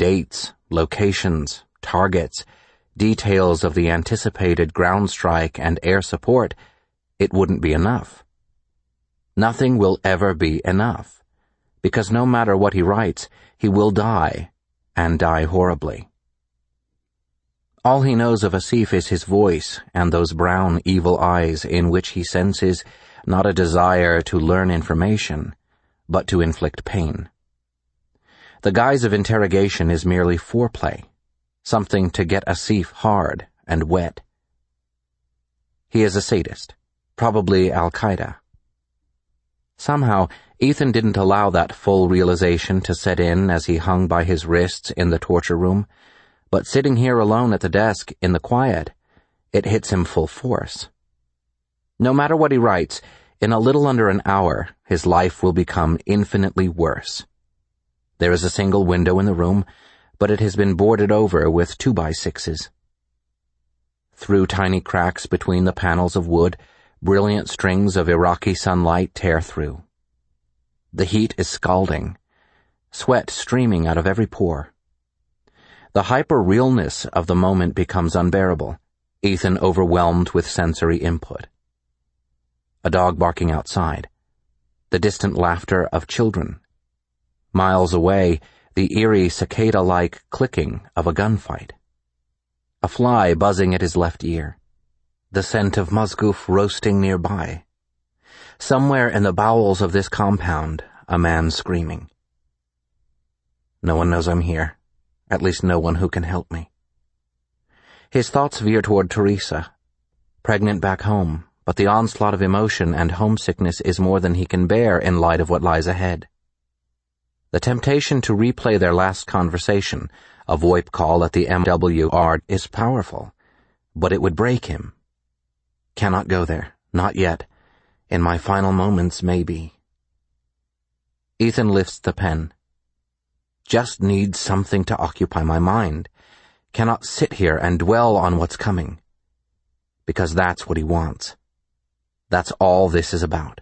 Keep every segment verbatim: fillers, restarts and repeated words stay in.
dates, locations, targets, details of the anticipated ground strike and air support, it wouldn't be enough. Nothing will ever be enough, because no matter what he writes, he will die, and die horribly. All he knows of Asif is his voice and those brown, evil eyes in which he senses not a desire to learn information, but to inflict pain. The guise of interrogation is merely foreplay, something to get Asif hard and wet. He is a sadist, probably Al-Qaeda. Somehow, Ethan didn't allow that full realization to set in as he hung by his wrists in the torture room, but sitting here alone at the desk in the quiet, it hits him full force. No matter what he writes, in a little under an hour, his life will become infinitely worse. There is a single window in the room, but it has been boarded over with two-by-sixes. Through tiny cracks between the panels of wood, brilliant strings of Iraqi sunlight tear through. The heat is scalding, sweat streaming out of every pore. The hyper-realness of the moment becomes unbearable, Ethan overwhelmed with sensory input. A dog barking outside, the distant laughter of children. Miles away, the eerie cicada-like clicking of a gunfight. A fly buzzing at his left ear. The scent of musgoof roasting nearby. Somewhere in the bowels of this compound, a man screaming. No one knows I'm here. At least no one who can help me. His thoughts veer toward Teresa, pregnant back home, but the onslaught of emotion and homesickness is more than he can bear in light of what lies ahead. The temptation to replay their last conversation, a VoIP call at the M W R, is powerful, but it would break him. Cannot go there, not yet. In my final moments, maybe. Ethan lifts the pen. Just need something to occupy my mind. Cannot sit here and dwell on what's coming. Because that's what he wants. That's all this is about.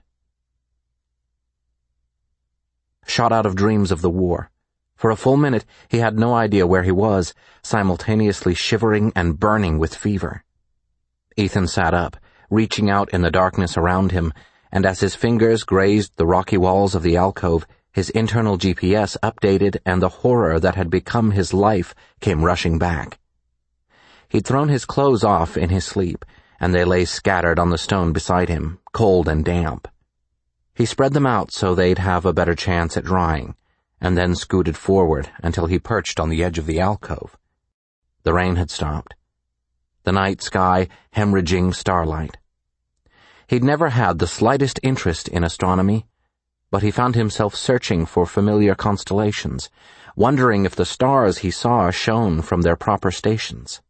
Shot out of dreams of the war. For a full minute, he had no idea where he was, simultaneously shivering and burning with fever. Ethan sat up, reaching out in the darkness around him, and as his fingers grazed the rocky walls of the alcove, his internal G P S updated and the horror that had become his life came rushing back. He'd thrown his clothes off in his sleep, and they lay scattered on the stone beside him, cold and damp. He spread them out so they'd have a better chance at drying, and then scooted forward until he perched on the edge of the alcove. The rain had stopped. The night sky hemorrhaging starlight. He'd never had the slightest interest in astronomy, but he found himself searching for familiar constellations, wondering if the stars he saw shone from their proper stations.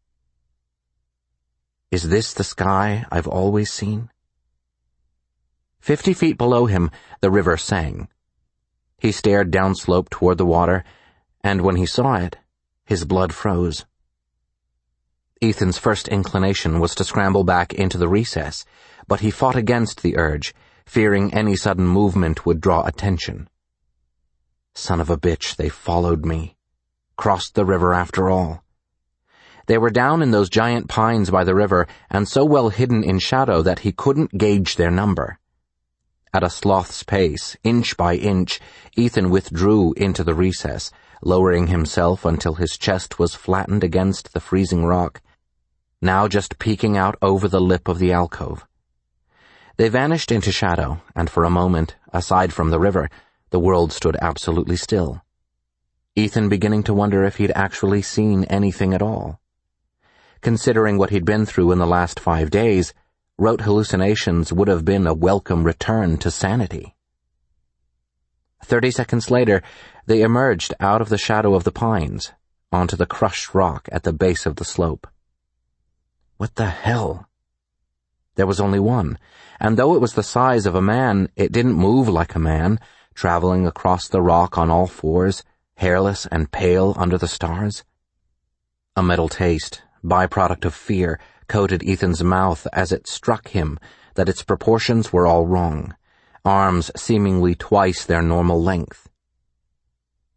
Is this the sky I've always seen? Fifty feet below him, the river sang. He stared downslope toward the water, and when he saw it, his blood froze. Ethan's first inclination was to scramble back into the recess, but he fought against the urge, fearing any sudden movement would draw attention. Son of a bitch, they followed me. Crossed the river after all. They were down in those giant pines by the river, and so well hidden in shadow that he couldn't gauge their number. At a sloth's pace, inch by inch, Ethan withdrew into the recess, lowering himself until his chest was flattened against the freezing rock, now just peeking out over the lip of the alcove. They vanished into shadow, and for a moment, aside from the river, the world stood absolutely still. Ethan beginning to wonder if he'd actually seen anything at all. Considering what he'd been through in the last five days, rote hallucinations would have been a welcome return to sanity. Thirty seconds later, they emerged out of the shadow of the pines, onto the crushed rock at the base of the slope. What the hell? There was only one, and though it was the size of a man, it didn't move like a man, traveling across the rock on all fours, hairless and pale under the stars. A metal taste, byproduct of fear, coated Ethan's mouth as it struck him that its proportions were all wrong, arms seemingly twice their normal length.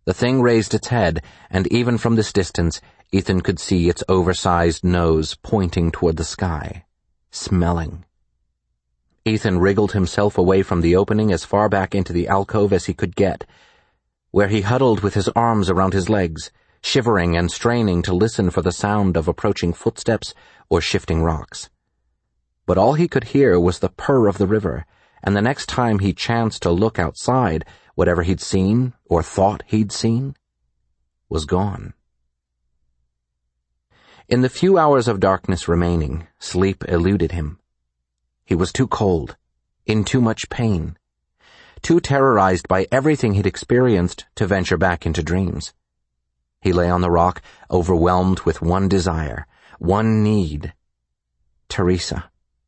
The thing raised its head, and even from this distance, Ethan could see its oversized nose pointing toward the sky, smelling. Ethan wriggled himself away from the opening as far back into the alcove as he could get, where he huddled with his arms around his legs, shivering and straining to listen for the sound of approaching footsteps or shifting rocks. But all he could hear was the purr of the river, and the next time he chanced to look outside, whatever he'd seen, or thought he'd seen, was gone. In the few hours of darkness remaining, sleep eluded him. He was too cold, in too much pain, too terrorized by everything he'd experienced to venture back into dreams. He lay on the rock, overwhelmed with one desire, one need. Teresa.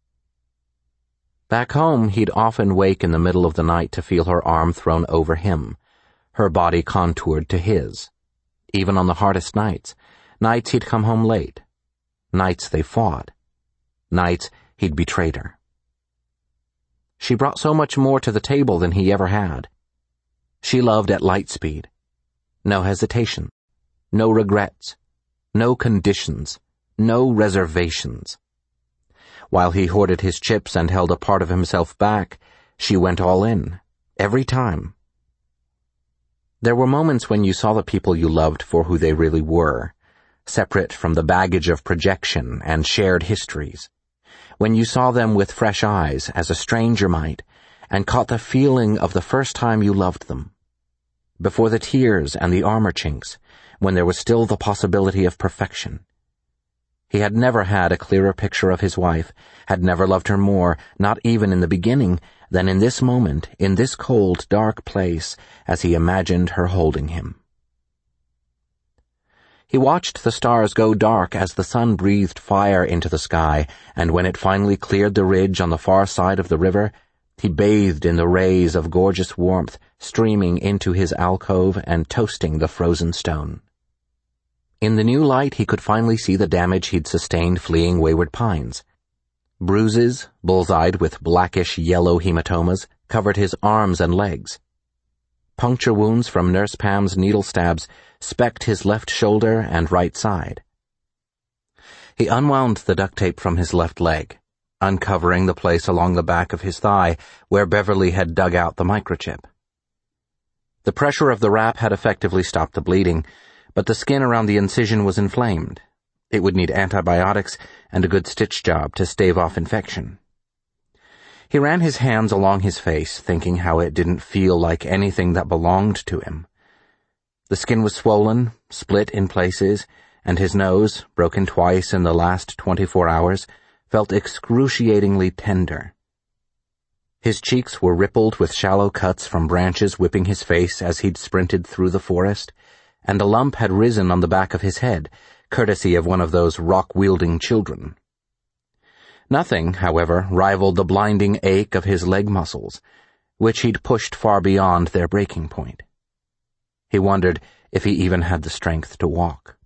Back home, he'd often wake in the middle of the night to feel her arm thrown over him, her body contoured to his. Even on the hardest nights, nights he'd come home late, nights they fought, nights he'd betrayed her. She brought so much more to the table than he ever had. She loved at light speed. No hesitation, no regrets, no conditions, no reservations. While he hoarded his chips and held a part of himself back, she went all in, every time. There were moments when you saw the people you loved for who they really were, separate from the baggage of projection and shared histories, when you saw them with fresh eyes as a stranger might, and caught the feeling of the first time you loved them. Before the tears and the armor chinks, when there was still the possibility of perfection. He had never had a clearer picture of his wife, had never loved her more, not even in the beginning, than in this moment, in this cold, dark place, as he imagined her holding him. He watched the stars go dark as the sun breathed fire into the sky, and when it finally cleared the ridge on the far side of the river, he bathed in the rays of gorgeous warmth streaming into his alcove and toasting the frozen stone. In the new light, he could finally see the damage he'd sustained fleeing Wayward Pines. Bruises, bullseyed with blackish-yellow hematomas, covered his arms and legs. Puncture wounds from Nurse Pam's needle stabs specked his left shoulder and right side. He unwound the duct tape from his left leg, uncovering the place along the back of his thigh where Beverly had dug out the microchip. The pressure of the wrap had effectively stopped the bleeding, but the skin around the incision was inflamed. It would need antibiotics and a good stitch job to stave off infection. He ran his hands along his face, thinking how it didn't feel like anything that belonged to him. The skin was swollen, split in places, and his nose, broken twice in the last twenty-four hours, felt excruciatingly tender. His cheeks were rippled with shallow cuts from branches whipping his face as he'd sprinted through the forest, and a lump had risen on the back of his head, courtesy of one of those rock-wielding children. Nothing, however, rivaled the blinding ache of his leg muscles, which he'd pushed far beyond their breaking point. He wondered if he even had the strength to walk.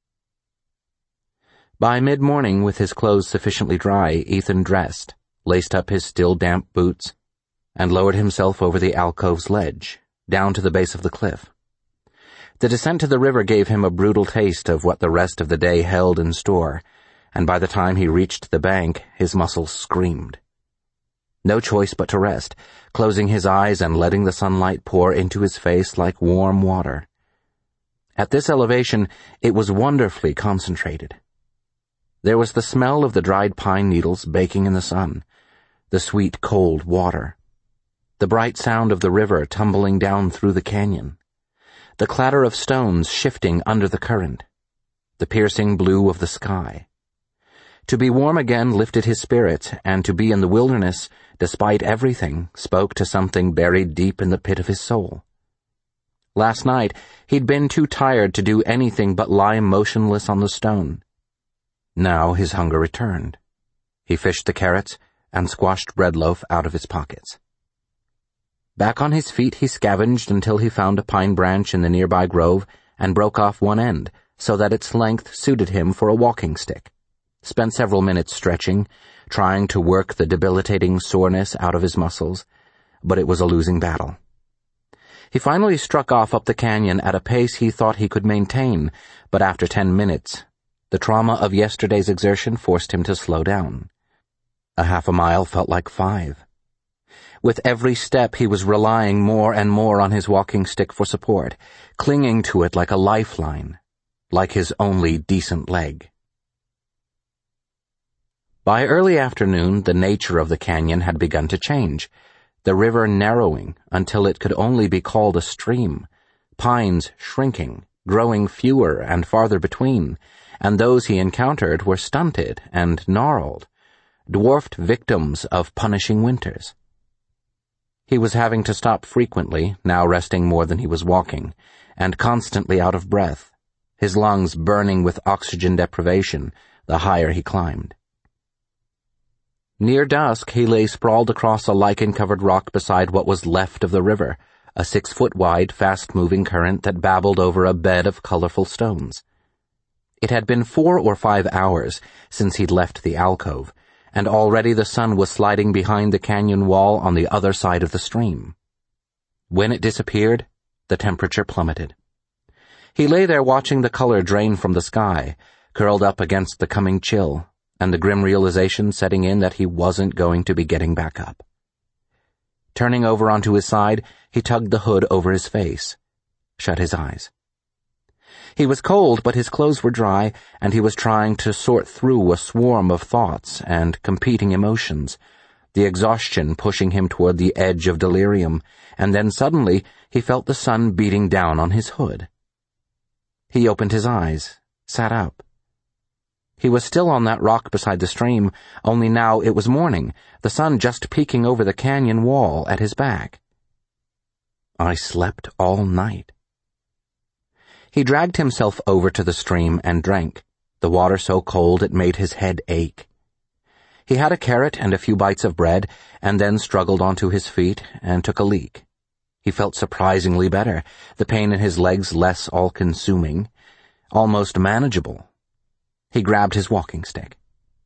By mid-morning, with his clothes sufficiently dry, Ethan dressed, laced up his still-damp boots, and lowered himself over the alcove's ledge, down to the base of the cliff. The descent to the river gave him a brutal taste of what the rest of the day held in store, and by the time he reached the bank, his muscles screamed. No choice but to rest, closing his eyes and letting the sunlight pour into his face like warm water. At this elevation, it was wonderfully concentrated. There was the smell of the dried pine needles baking in the sun, the sweet cold water, the bright sound of the river tumbling down through the canyon, the clatter of stones shifting under the current, the piercing blue of the sky. To be warm again lifted his spirits, and to be in the wilderness, despite everything, spoke to something buried deep in the pit of his soul. Last night, he'd been too tired to do anything but lie motionless on the stone. Now his hunger returned. He fished the carrots and squashed bread loaf out of his pockets. Back on his feet, he scavenged until he found a pine branch in the nearby grove and broke off one end so that its length suited him for a walking stick. Spent several minutes stretching, trying to work the debilitating soreness out of his muscles, but it was a losing battle. He finally struck off up the canyon at a pace he thought he could maintain, but after ten minutes, the trauma of yesterday's exertion forced him to slow down. A half a mile felt like five. With every step he was relying more and more on his walking stick for support, clinging to it like a lifeline, like his only decent leg. By early afternoon, the nature of the canyon had begun to change, the river narrowing until it could only be called a stream, pines shrinking, growing fewer and farther between, and those he encountered were stunted and gnarled, dwarfed victims of punishing winters. He was having to stop frequently, now resting more than he was walking, and constantly out of breath, his lungs burning with oxygen deprivation the higher he climbed. Near dusk, he lay sprawled across a lichen-covered rock beside what was left of the river, a six-foot-wide, fast-moving current that babbled over a bed of colorful stones. It had been four or five hours since he'd left the alcove, and already the sun was sliding behind the canyon wall on the other side of the stream. When it disappeared, the temperature plummeted. He lay there watching the color drain from the sky, curled up against the coming chill, and the grim realization setting in that he wasn't going to be getting back up. Turning over onto his side, he tugged the hood over his face, shut his eyes. He was cold, but his clothes were dry, and he was trying to sort through a swarm of thoughts and competing emotions, the exhaustion pushing him toward the edge of delirium, and then suddenly he felt the sun beating down on his hood. He opened his eyes, sat up. He was still on that rock beside the stream, only now it was morning, the sun just peeking over the canyon wall at his back. I slept all night. He dragged himself over to the stream and drank, the water so cold it made his head ache. He had a carrot and a few bites of bread, and then struggled onto his feet and took a leak. He felt surprisingly better, the pain in his legs less all-consuming, almost manageable. He grabbed his walking stick.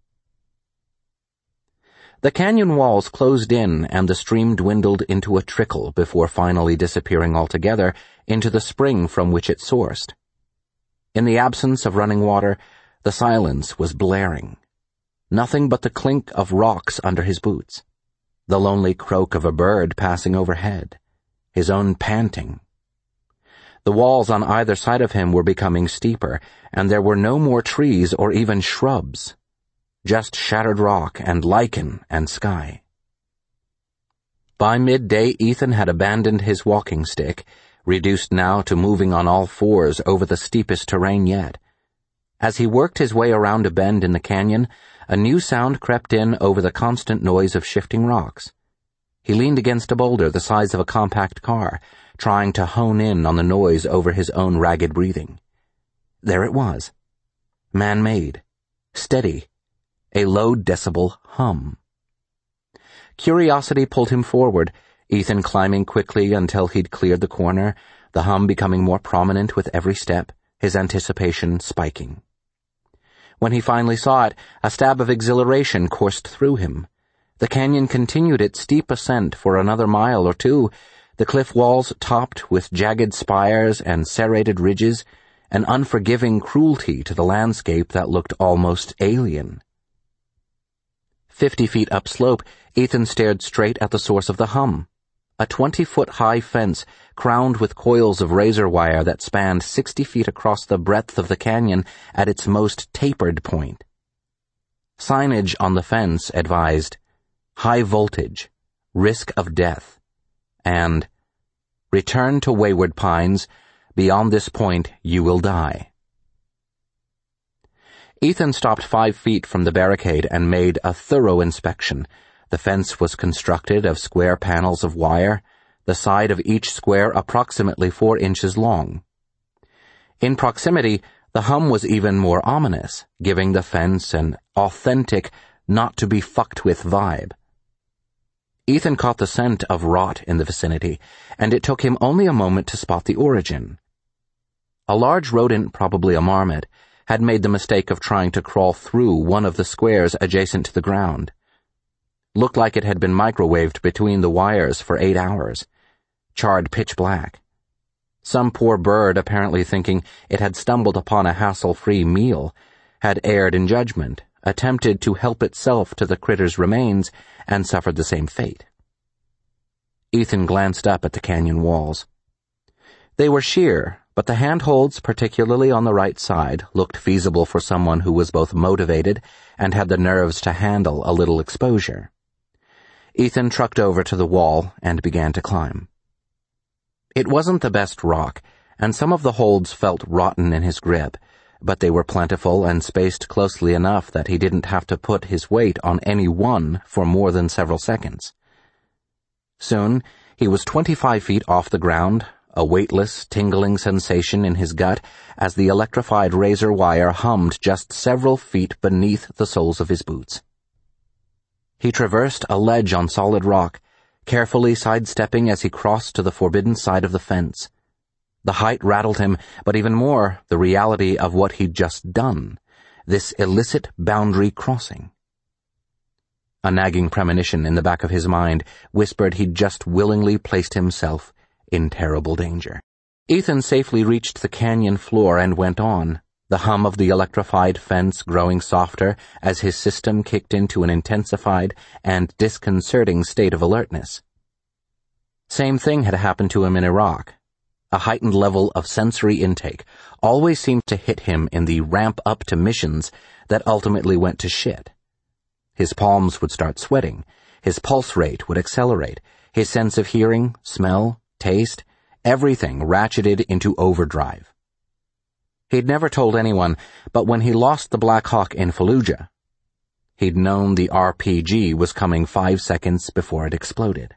The canyon walls closed in and the stream dwindled into a trickle before finally disappearing altogether into the spring from which it sourced. In the absence of running water, the silence was blaring. Nothing but the clink of rocks under his boots, the lonely croak of a bird passing overhead, his own panting. The walls on either side of him were becoming steeper, and there were no more trees or even shrubs, just shattered rock and lichen and sky. By midday, Ethan had abandoned his walking stick, reduced now to moving on all fours over the steepest terrain yet. As he worked his way around a bend in the canyon, a new sound crept in over the constant noise of shifting rocks. He leaned against a boulder the size of a compact car, trying to hone in on the noise over his own ragged breathing. There it was. Man-made. Steady. A low-decibel hum. Curiosity pulled him forward, Ethan climbing quickly until he'd cleared the corner, the hum becoming more prominent with every step, his anticipation spiking. When he finally saw it, a stab of exhilaration coursed through him. The canyon continued its steep ascent for another mile or two, the cliff walls topped with jagged spires and serrated ridges, an unforgiving cruelty to the landscape that looked almost alien. Fifty feet upslope, Ethan stared straight at the source of the hum, a twenty-foot-high fence crowned with coils of razor wire that spanned sixty feet across the breadth of the canyon at its most tapered point. Signage on the fence advised, "High voltage, risk of death," and "Return to Wayward Pines. Beyond this point, you will die." Ethan stopped five feet from the barricade and made a thorough inspection. The fence was constructed of square panels of wire, the side of each square approximately four inches long. In proximity, the hum was even more ominous, giving the fence an authentic, not-to-be-fucked-with vibe. Ethan caught the scent of rot in the vicinity, and it took him only a moment to spot the origin. A large rodent, probably a marmot, had made the mistake of trying to crawl through one of the squares adjacent to the ground. Looked like it had been microwaved between the wires for eight hours. charred pitch black. Some poor bird, apparently thinking it had stumbled upon a hassle-free meal, had erred in judgment, attempted to help itself to the critter's remains, and suffered the same fate. Ethan glanced up at the canyon walls. They were sheer, but the handholds, particularly on the right side, looked feasible for someone who was both motivated and had the nerves to handle a little exposure. Ethan trucked over to the wall and began to climb. It wasn't the best rock, and some of the holds felt rotten in his grip, but they were plentiful and spaced closely enough that he didn't have to put his weight on any one for more than several seconds. Soon, he was twenty-five feet off the ground, a weightless, tingling sensation in his gut as the electrified razor wire hummed just several feet beneath the soles of his boots. He traversed a ledge on solid rock, carefully sidestepping as he crossed to the forbidden side of the fence. The height rattled him, but even more, the reality of what he'd just done, this illicit boundary crossing. A nagging premonition in the back of his mind whispered he'd just willingly placed himself in terrible danger. Ethan safely reached the canyon floor and went on, the hum of the electrified fence growing softer as his system kicked into an intensified and disconcerting state of alertness. Same thing had happened to him in Iraq. A heightened level of sensory intake always seemed to hit him in the ramp-up to missions that ultimately went to shit. His palms would start sweating, his pulse rate would accelerate, his sense of hearing, smell, taste, everything ratcheted into overdrive. He'd never told anyone, but when he lost the Black Hawk in Fallujah, he'd known the R P G was coming five seconds before it exploded.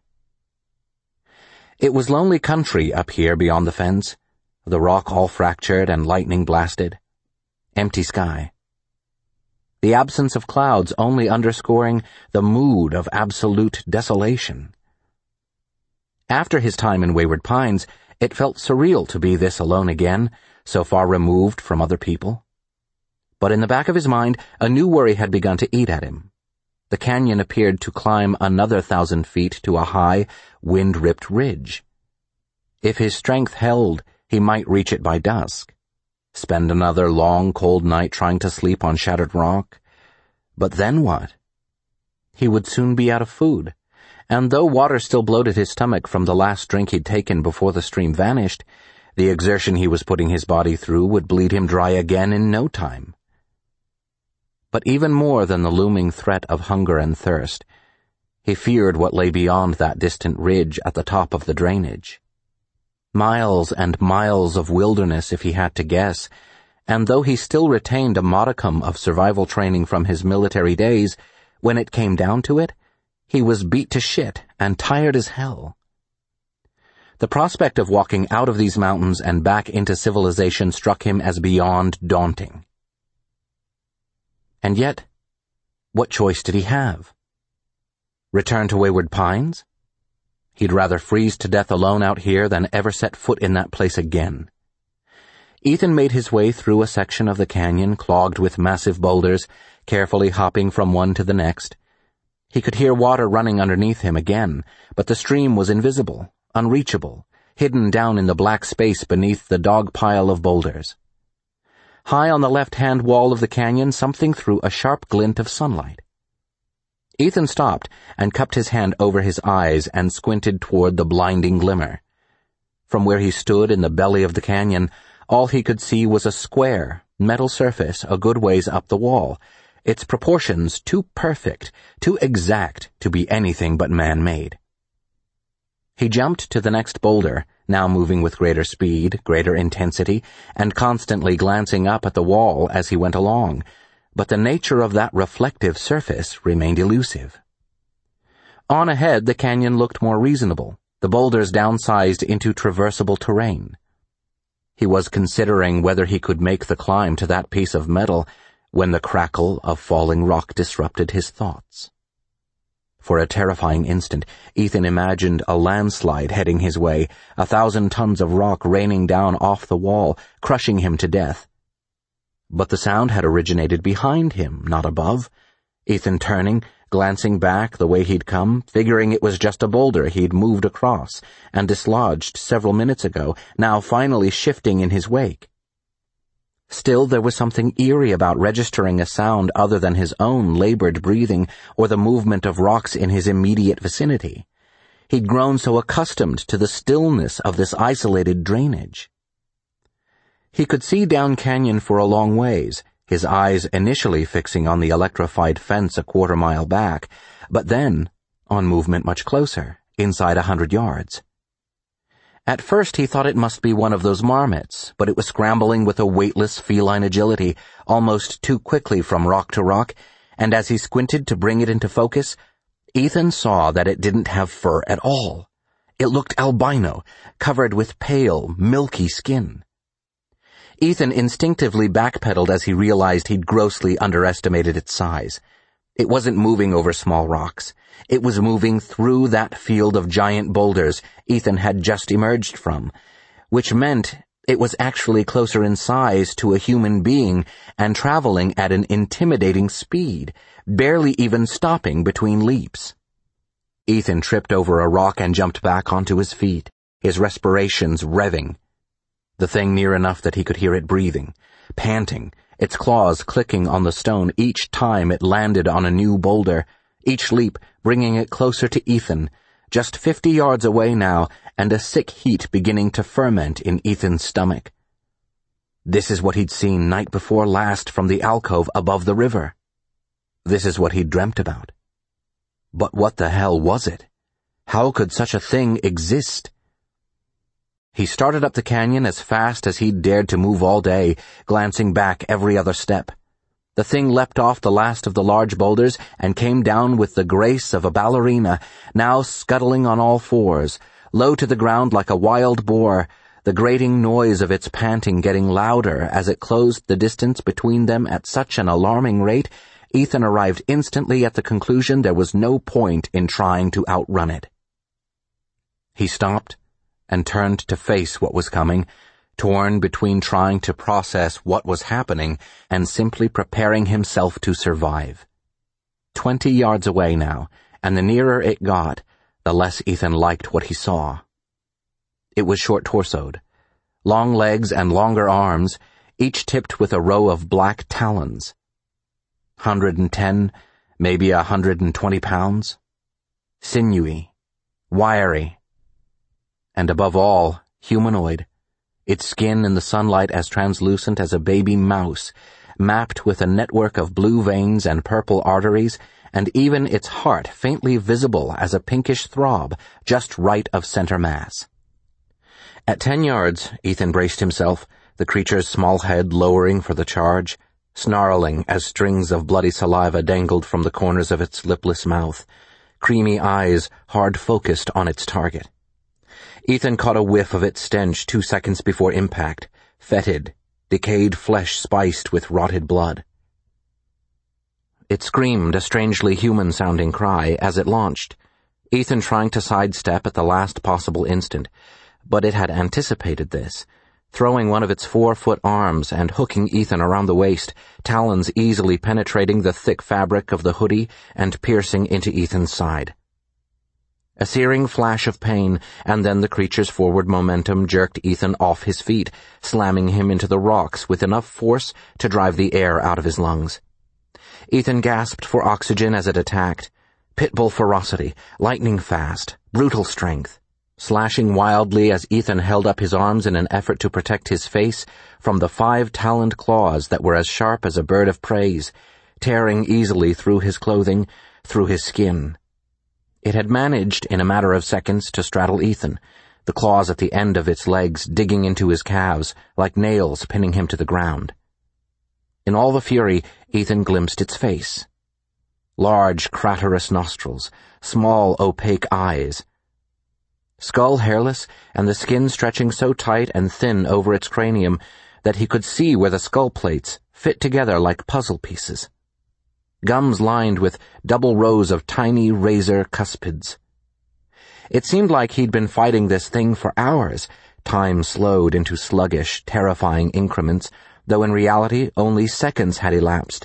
It was lonely country up here beyond the fence, the rock all fractured and lightning blasted. Empty sky. The absence of clouds only underscoring the mood of absolute desolation. After his time in Wayward Pines, it felt surreal to be this alone again, so far removed from other people. But in the back of his mind, a new worry had begun to eat at him. The canyon appeared to climb another thousand feet to a high, wind-ripped ridge. If his strength held, he might reach it by dusk. Spend another long, cold night trying to sleep on shattered rock. But then what? He would soon be out of food, and though water still bloated his stomach from the last drink he'd taken before the stream vanished, the exertion he was putting his body through would bleed him dry again in no time. But even more than the looming threat of hunger and thirst, he feared what lay beyond that distant ridge at the top of the drainage. Miles and miles of wilderness if he had to guess, and though he still retained a modicum of survival training from his military days, when it came down to it, he was beat to shit and tired as hell. The prospect of walking out of these mountains and back into civilization struck him as beyond daunting. And yet, what choice did he have? Return to Wayward Pines? He'd rather freeze to death alone out here than ever set foot in that place again. Ethan made his way through a section of the canyon clogged with massive boulders, carefully hopping from one to the next. He could hear water running underneath him again, but the stream was invisible, unreachable, hidden down in the black space beneath the dog pile of boulders. High on the left-hand wall of the canyon, something threw a sharp glint of sunlight. Ethan stopped and cupped his hand over his eyes and squinted toward the blinding glimmer. From where he stood in the belly of the canyon, all he could see was a square, metal surface a good ways up the wall, its proportions too perfect, too exact to be anything but man-made. He jumped to the next boulder, now moving with greater speed, greater intensity, and constantly glancing up at the wall as he went along, but the nature of that reflective surface remained elusive. On ahead, the canyon looked more reasonable, the boulders downsized into traversable terrain. He was considering whether he could make the climb to that piece of metal when the crackle of falling rock disrupted his thoughts. For a terrifying instant, Ethan imagined a landslide heading his way, a thousand tons of rock raining down off the wall, crushing him to death. But the sound had originated behind him, not above. Ethan, turning, glancing back the way he'd come, figuring it was just a boulder he'd moved across and dislodged several minutes ago, now finally shifting in his wake. Still, there was something eerie about registering a sound other than his own labored breathing or the movement of rocks in his immediate vicinity. He'd grown so accustomed to the stillness of this isolated drainage. He could see down canyon for a long ways, his eyes initially fixing on the electrified fence a quarter mile back, but then on movement much closer, inside a hundred yards. At first he thought it must be one of those marmots, but it was scrambling with a weightless feline agility, almost too quickly from rock to rock, and as he squinted to bring it into focus, Ethan saw that it didn't have fur at all. It looked albino, covered with pale, milky skin. Ethan instinctively backpedaled as he realized he'd grossly underestimated its size. It wasn't moving over small rocks. It was moving through that field of giant boulders Ethan had just emerged from, which meant it was actually closer in size to a human being and traveling at an intimidating speed, barely even stopping between leaps. Ethan tripped over a rock and jumped back onto his feet, his respirations revving. The thing near enough that he could hear it breathing, panting, its claws clicking on the stone each time it landed on a new boulder, each leap bringing it closer to Ethan, just fifty yards away now, and a sick heat beginning to ferment in Ethan's stomach. This is what he'd seen night before last from the alcove above the river. This is what he'd dreamt about. But what the hell was it? How could such a thing exist? He started up the canyon as fast as he'd dared to move all day, glancing back every other step. The thing leapt off the last of the large boulders and came down with the grace of a ballerina, now scuttling on all fours, low to the ground like a wild boar, the grating noise of its panting getting louder as it closed the distance between them at such an alarming rate, Ethan arrived instantly at the conclusion there was no point in trying to outrun it. He stopped and turned to face what was coming, torn between trying to process what was happening and simply preparing himself to survive. Twenty yards away now, and the nearer it got, the less Ethan liked what he saw. It was short-torsoed, long legs and longer arms, each tipped with a row of black talons. Hundred and ten, maybe a hundred and twenty pounds. Sinewy, wiry, and above all, humanoid, its skin in the sunlight as translucent as a baby mouse, mapped with a network of blue veins and purple arteries, and even its heart faintly visible as a pinkish throb just right of center mass. At ten yards, Ethan braced himself, the creature's small head lowering for the charge, snarling as strings of bloody saliva dangled from the corners of its lipless mouth, creamy eyes hard-focused on its target. Ethan caught a whiff of its stench two seconds before impact, fetid, decayed flesh spiced with rotted blood. It screamed a strangely human-sounding cry as it launched, Ethan trying to sidestep at the last possible instant, but it had anticipated this, throwing one of its four-foot arms and hooking Ethan around the waist, talons easily penetrating the thick fabric of the hoodie and piercing into Ethan's side. A searing flash of pain, and then the creature's forward momentum jerked Ethan off his feet, slamming him into the rocks with enough force to drive the air out of his lungs. Ethan gasped for oxygen as it attacked. Pitbull ferocity, lightning fast, brutal strength, slashing wildly as Ethan held up his arms in an effort to protect his face from the five-taloned claws that were as sharp as a bird of prey's, tearing easily through his clothing, through his skin. It had managed, in a matter of seconds, to straddle Ethan, the claws at the end of its legs digging into his calves, like nails pinning him to the ground. In all the fury, Ethan glimpsed its face. Large, craterous nostrils, small, opaque eyes. Skull hairless, and the skin stretching so tight and thin over its cranium that he could see where the skull plates fit together like puzzle pieces. Gums lined with double rows of tiny razor cuspids. It seemed like he'd been fighting this thing for hours, time slowed into sluggish, terrifying increments, though in reality only seconds had elapsed,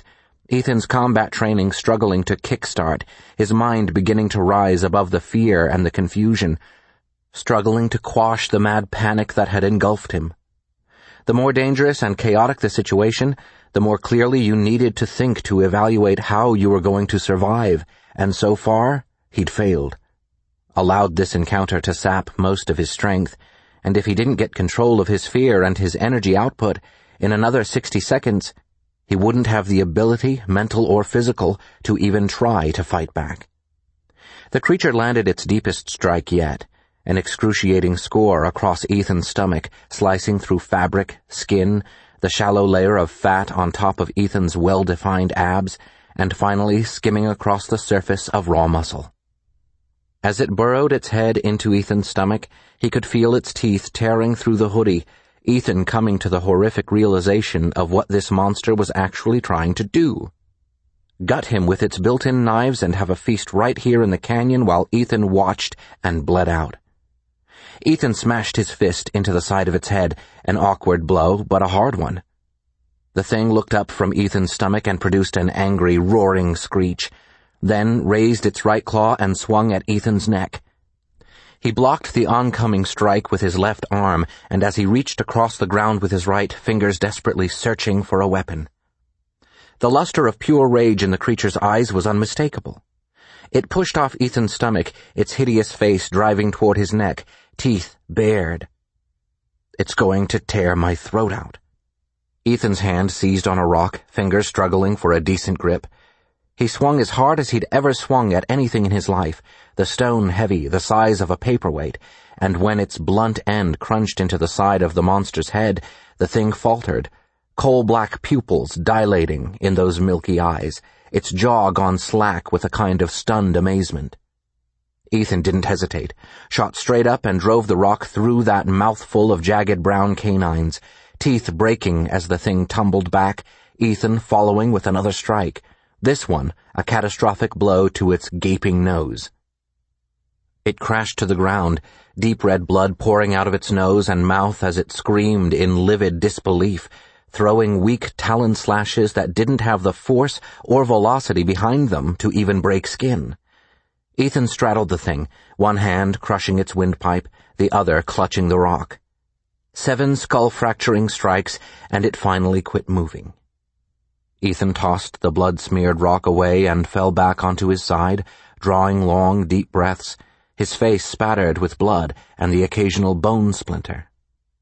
Ethan's combat training struggling to kickstart, his mind beginning to rise above the fear and the confusion, struggling to quash the mad panic that had engulfed him. The more dangerous and chaotic the situation, the more clearly you needed to think to evaluate how you were going to survive, and so far, he'd failed. Allowed this encounter to sap most of his strength, and if he didn't get control of his fear and his energy output, in another sixty seconds, he wouldn't have the ability, mental or physical, to even try to fight back. The creature landed its deepest strike yet, an excruciating score across Ethan's stomach, slicing through fabric, skin, the shallow layer of fat on top of Ethan's well-defined abs, and finally skimming across the surface of raw muscle. As it burrowed its head into Ethan's stomach, he could feel its teeth tearing through the hoodie, Ethan coming to the horrific realization of what this monster was actually trying to do. Gut him with its built-in knives and have a feast right here in the canyon while Ethan watched and bled out. Ethan smashed his fist into the side of its head, an awkward blow, but a hard one. The thing looked up from Ethan's stomach and produced an angry, roaring screech, then raised its right claw and swung at Ethan's neck. He blocked the oncoming strike with his left arm, and as he reached across the ground with his right, fingers desperately searching for a weapon. The luster of pure rage in the creature's eyes was unmistakable. It pushed off Ethan's stomach, its hideous face driving toward his neck, teeth bared. It's going to tear my throat out. Ethan's hand seized on a rock, fingers struggling for a decent grip. He swung as hard as he'd ever swung at anything in his life, the stone heavy, the size of a paperweight, and when its blunt end crunched into the side of the monster's head, the thing faltered, coal-black pupils dilating in those milky eyes, its jaw gone slack with a kind of stunned amazement. Ethan didn't hesitate, shot straight up and drove the rock through that mouthful of jagged brown canines, teeth breaking as the thing tumbled back, Ethan following with another strike, this one a catastrophic blow to its gaping nose. It crashed to the ground, deep red blood pouring out of its nose and mouth as it screamed in livid disbelief, throwing weak talon slashes that didn't have the force or velocity behind them to even break skin. Ethan straddled the thing, one hand crushing its windpipe, the other clutching the rock. Seven skull-fracturing strikes, and it finally quit moving. Ethan tossed the blood-smeared rock away and fell back onto his side, drawing long, deep breaths, his face spattered with blood and the occasional bone splinter.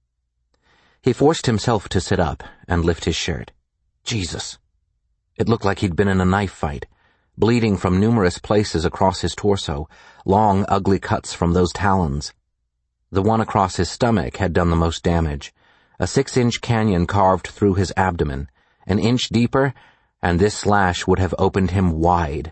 He forced himself to sit up and lift his shirt. Jesus. It looked like he'd been in a knife fight, bleeding from numerous places across his torso, long, ugly cuts from those talons. The one across his stomach had done the most damage, a six-inch canyon carved through his abdomen, an inch deeper, and this slash would have opened him wide.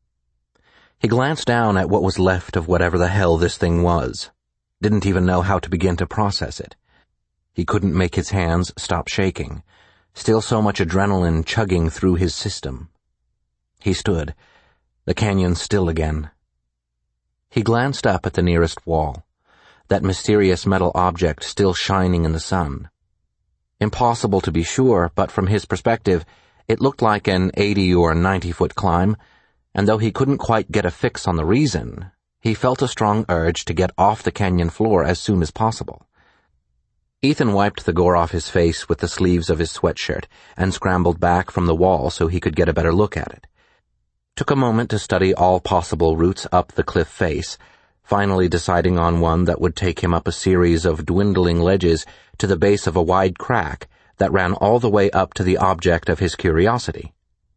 He glanced down at what was left of whatever the hell this thing was, didn't even know how to begin to process it. He couldn't make his hands stop shaking, still so much adrenaline chugging through his system. He stood, the canyon still again. He glanced up at the nearest wall, that mysterious metal object still shining in the sun. Impossible to be sure, but from his perspective, it looked like an eighty or ninety-foot climb, and though he couldn't quite get a fix on the reason, he felt a strong urge to get off the canyon floor as soon as possible. Ethan wiped the gore off his face with the sleeves of his sweatshirt and scrambled back from the wall so he could get a better look at it. Took a moment to study all possible routes up the cliff face, finally deciding on one that would take him up a series of dwindling ledges to the base of a wide crack that ran all the way up to the object of his curiosity.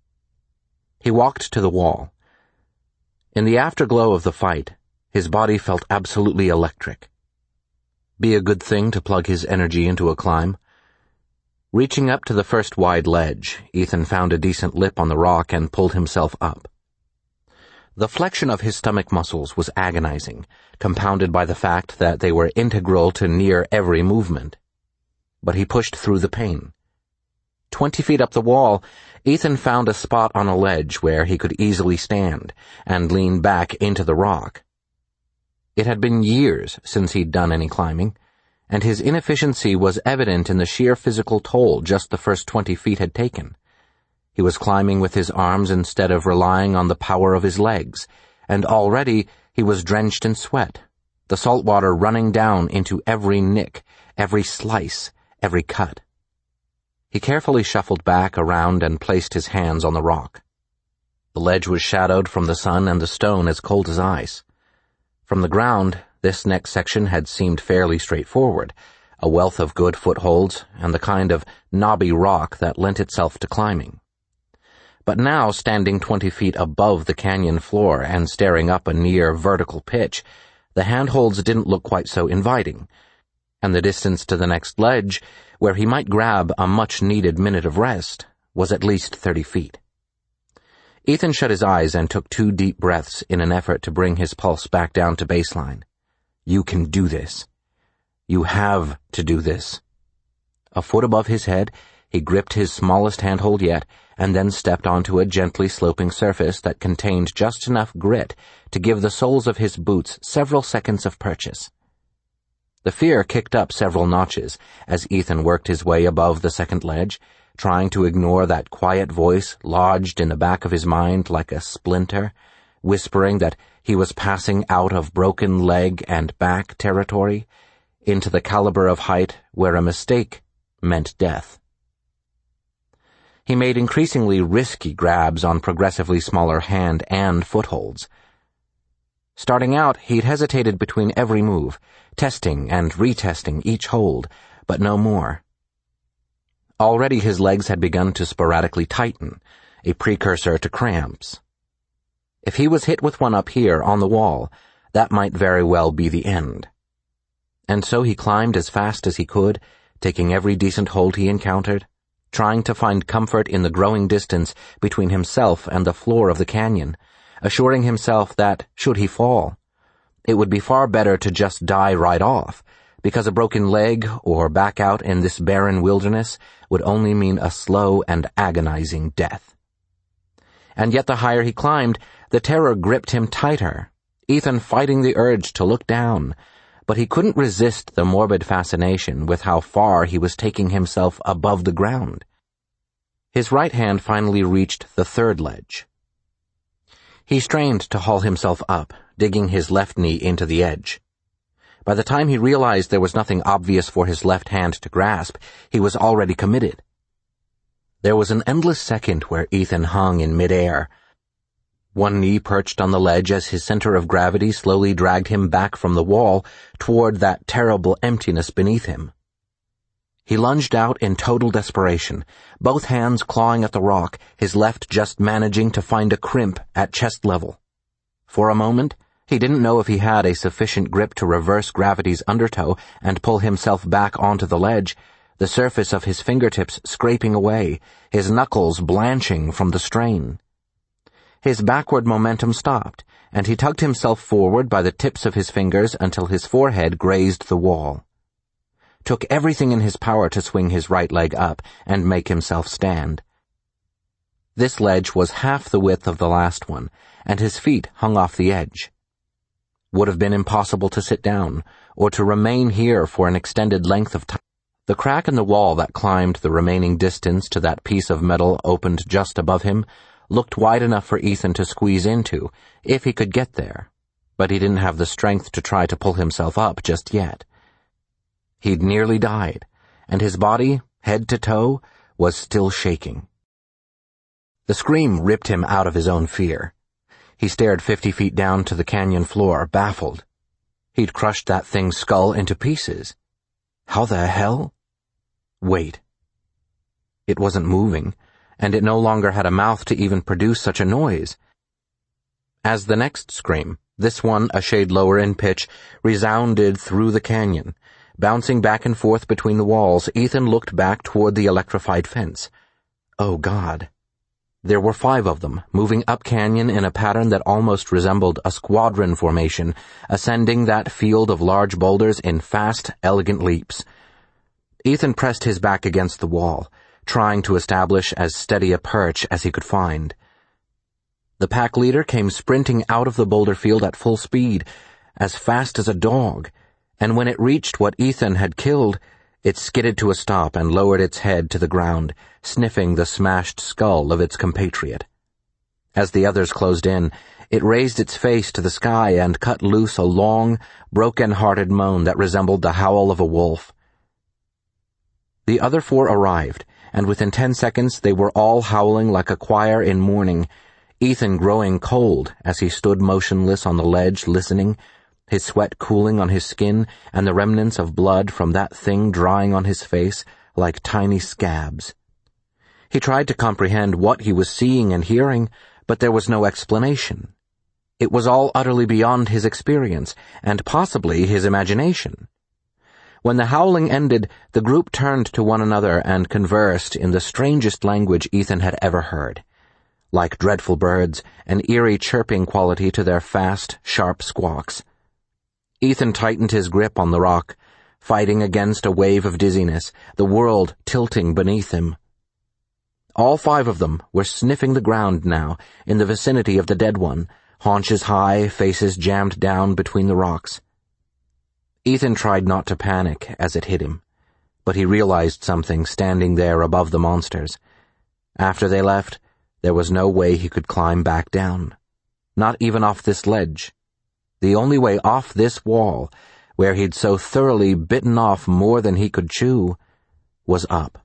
He walked to the wall. In the afterglow of the fight, his body felt absolutely electric. Be a good thing to plug his energy into a climb. Reaching up to the first wide ledge, Ethan found a decent lip on the rock and pulled himself up. The flexion of his stomach muscles was agonizing, compounded by the fact that they were integral to near every movement. But he pushed through the pain. Twenty feet up the wall, Ethan found a spot on a ledge where he could easily stand and lean back into the rock. It had been years since he'd done any climbing, and his inefficiency was evident in the sheer physical toll just the first twenty feet had taken. He He was climbing with his arms instead of relying on the power of his legs, and already he was drenched in sweat, the salt water running down into every nick, every slice, every cut. He carefully shuffled back around and placed his hands on the rock. The ledge was shadowed from the sun and the stone as cold as ice. From the ground, this next section had seemed fairly straightforward, a wealth of good footholds and the kind of knobby rock that lent itself to climbing. But now, standing twenty feet above the canyon floor and staring up a near vertical pitch, the handholds didn't look quite so inviting, and the distance to the next ledge, where he might grab a much-needed minute of rest, was at least thirty feet. Ethan shut his eyes and took two deep breaths in an effort to bring his pulse back down to baseline. You can do this. You have to do this. A foot above his head, he gripped his smallest handhold yet, and then stepped onto a gently sloping surface that contained just enough grit to give the soles of his boots several seconds of purchase. The fear kicked up several notches as Ethan worked his way above the second ledge, trying to ignore that quiet voice lodged in the back of his mind like a splinter, whispering that he was passing out of broken leg and back territory into the caliber of height where a mistake meant death. He made increasingly risky grabs on progressively smaller hand and footholds. Starting out, he'd hesitated between every move, testing and retesting each hold, but no more. Already his legs had begun to sporadically tighten, a precursor to cramps. If he was hit with one up here on the wall, that might very well be the end. And so he climbed as fast as he could, taking every decent hold he encountered, trying to find comfort in the growing distance between himself and the floor of the canyon, assuring himself that, should he fall, it would be far better to just die right off, because a broken leg or back out in this barren wilderness would only mean a slow and agonizing death. And yet the higher he climbed, the terror gripped him tighter, Ethan fighting the urge to look down, but he couldn't resist the morbid fascination with how far he was taking himself above the ground. His right hand finally reached the third ledge. He strained to haul himself up, digging his left knee into the edge. By the time he realized there was nothing obvious for his left hand to grasp, he was already committed. There was an endless second where Ethan hung in midair, one knee perched on the ledge as his center of gravity slowly dragged him back from the wall toward that terrible emptiness beneath him. He lunged out in total desperation, both hands clawing at the rock, his left just managing to find a crimp at chest level. For a moment, he didn't know if he had a sufficient grip to reverse gravity's undertow and pull himself back onto the ledge, the surface of his fingertips scraping away, his knuckles blanching from the strain. His backward momentum stopped, and he tugged himself forward by the tips of his fingers until his forehead grazed the wall. Took everything in his power to swing his right leg up and make himself stand. This ledge was half the width of the last one, and his feet hung off the edge. Would have been impossible to sit down, or to remain here for an extended length of time. The crack in the wall that climbed the remaining distance to that piece of metal opened just above him looked wide enough for Ethan to squeeze into, if he could get there, but he didn't have the strength to try to pull himself up just yet. He'd nearly died, and his body, head to toe, was still shaking. The scream ripped him out of his own fear. He stared fifty feet down to the canyon floor, baffled. He'd crushed that thing's skull into pieces. How the hell? Wait. It wasn't moving, and it no longer had a mouth to even produce such a noise. As the next scream, this one a shade lower in pitch, resounded through the canyon. Bouncing back and forth between the walls, Ethan looked back toward the electrified fence. Oh, God. There were five of them, moving up canyon in a pattern that almost resembled a squadron formation, ascending that field of large boulders in fast, elegant leaps. Ethan pressed his back against the wall, trying to establish as steady a perch as he could find. The pack leader came sprinting out of the boulder field at full speed, as fast as a dog, and when it reached what Ethan had killed, It skidded to a stop and lowered its head to the ground, sniffing the smashed skull of its compatriot. As the others closed in, it raised its face to the sky and cut loose a long, broken-hearted moan that resembled the howl of a wolf. The other four arrived, and within ten seconds they were all howling like a choir in mourning, Ethan growing cold as he stood motionless on the ledge listening, his sweat cooling on his skin and the remnants of blood from that thing drying on his face like tiny scabs. He tried to comprehend what he was seeing and hearing, but there was no explanation. It was all utterly beyond his experience, and possibly his imagination. When the howling ended, the group turned to one another and conversed in the strangest language Ethan had ever heard. Like dreadful birds, an eerie chirping quality to their fast, sharp squawks. Ethan tightened his grip on the rock, fighting against a wave of dizziness, the world tilting beneath him. All five of them were sniffing the ground now, in the vicinity of the dead one, haunches high, faces jammed down between the rocks. Ethan tried not to panic as it hit him, but he realized something standing there above the monsters. After they left, there was no way he could climb back down. Not even off this ledge. The only way off this wall, where he'd so thoroughly bitten off more than he could chew, was up.